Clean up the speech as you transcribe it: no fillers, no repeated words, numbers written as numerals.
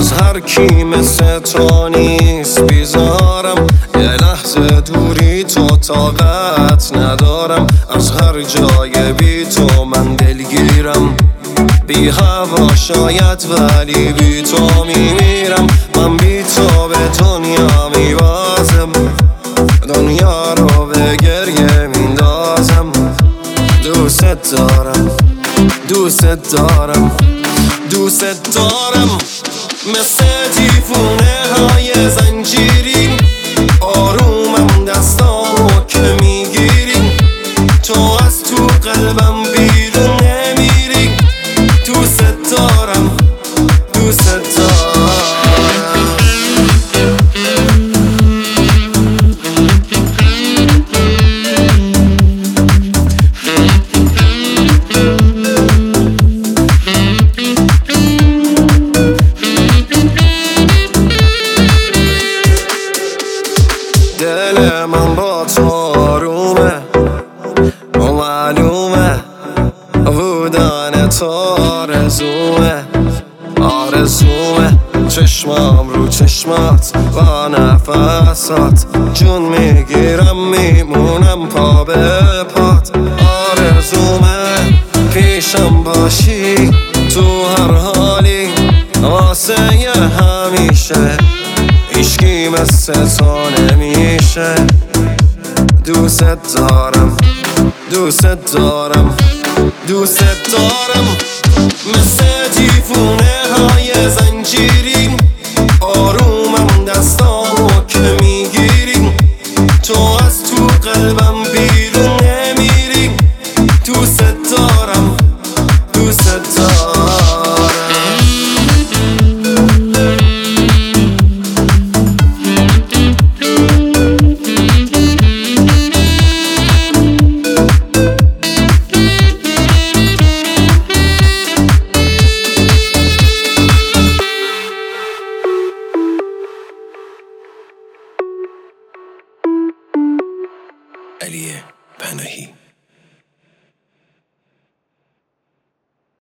از هر کی مثل تو نیست بیزارم، یه لحظه دوری تو طاقت ندارم. از هر جای بی تو من دلگیرم، بی هوا شاید ولی بی تو میمیرم. من بی تو به دنیا میبازم، دنیا رو به گریه میندازم. دوست دارم، دوست دارم، دوست دارم. مثل دیوونه های زنجیری آرومم دستامو که میگیری، تو از تو قلبم بیرون نمیری. دوست دارم، دوست دارم. دل من با تو آرومه و معلومه، بودن تو آرزومه، آرزومه. چشمام رو چشمات با نفسات، جون میگیرم میمونم پا به پات. آرزومه پیشم باشی تو هر حالی، واسه همیشه هیچکی مثل تو نمیشه. دوست دارم، دوست دارم، دوست دارم. مثل دیوونه های زنجیری آرومم دستامو که میگیری، تو از تو قلبم بیرون نمیری. دوست دارم، دوست دارم. علی پناهی.